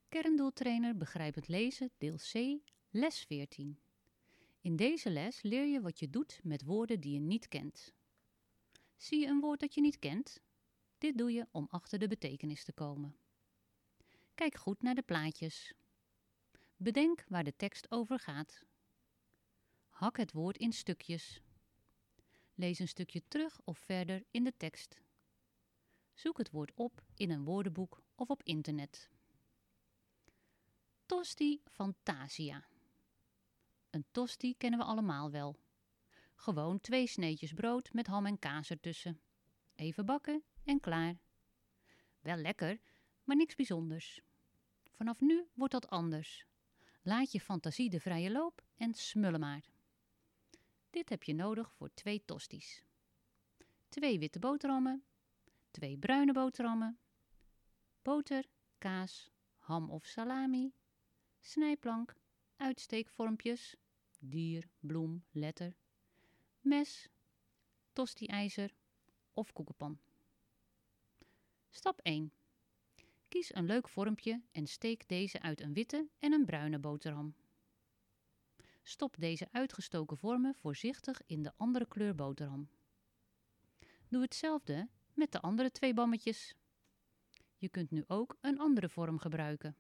Kerndoeltrainer Begrijpend Lezen, deel C, les 14. In deze les leer je wat je doet met woorden die je niet kent. Zie je een woord dat je niet kent? Dit doe je om achter de betekenis te komen. Kijk goed naar de plaatjes. Bedenk waar de tekst over gaat. Hak het woord in stukjes. Lees een stukje terug of verder in de tekst. Zoek het woord op in een woordenboek of op internet. Tosti Fantasia. Een tosti kennen we allemaal wel. Gewoon 2 sneetjes brood met ham en kaas ertussen. Even bakken en klaar. Wel lekker, maar niks bijzonders. Vanaf nu wordt dat anders. Laat je fantasie de vrije loop en smullen maar. Dit heb je nodig voor 2 tosties. 2 witte boterhammen, 2 bruine boterhammen, boter, kaas, ham of salami, snijplank, uitsteekvormpjes, dier, bloem, letter, mes, tosti-ijzer of koekenpan. Stap 1. Kies een leuk vormpje en steek deze uit een witte en een bruine boterham. Stop deze uitgestoken vormen voorzichtig in de andere kleur boterham. Doe hetzelfde met de andere 2 bammetjes. Je kunt nu ook een andere vorm gebruiken.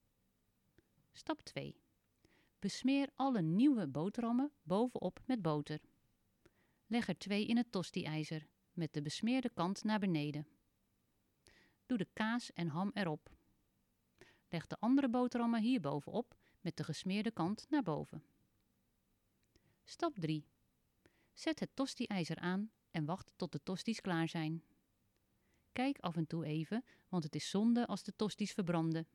Stap 2. Besmeer alle nieuwe boterhammen bovenop met boter. Leg er 2 in het tosti-ijzer met de besmeerde kant naar beneden. Doe de kaas en ham erop. Leg de andere boterhammen hierbovenop met de gesmeerde kant naar boven. Stap 3. Zet het tosti-ijzer aan en wacht tot de tosties klaar zijn. Kijk af en toe even, want het is zonde als de tosties verbranden.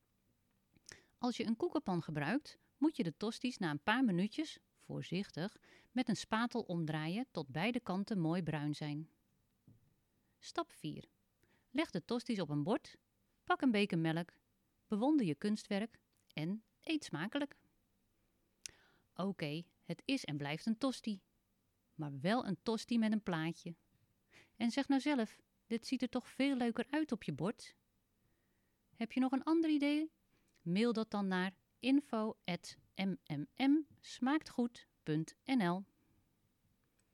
Als je een koekenpan gebruikt, moet je de tosties na een paar minuutjes, voorzichtig, met een spatel omdraaien tot beide kanten mooi bruin zijn. Stap 4. Leg de tosties op een bord, pak een beker melk, bewonder je kunstwerk en eet smakelijk. Oké, het is en blijft een tosti. Maar wel een tosti met een plaatje. En zeg nou zelf, dit ziet er toch veel leuker uit op je bord? Heb je nog een ander idee? Mail dat dan naar info@mmmsmaaktgoed.nl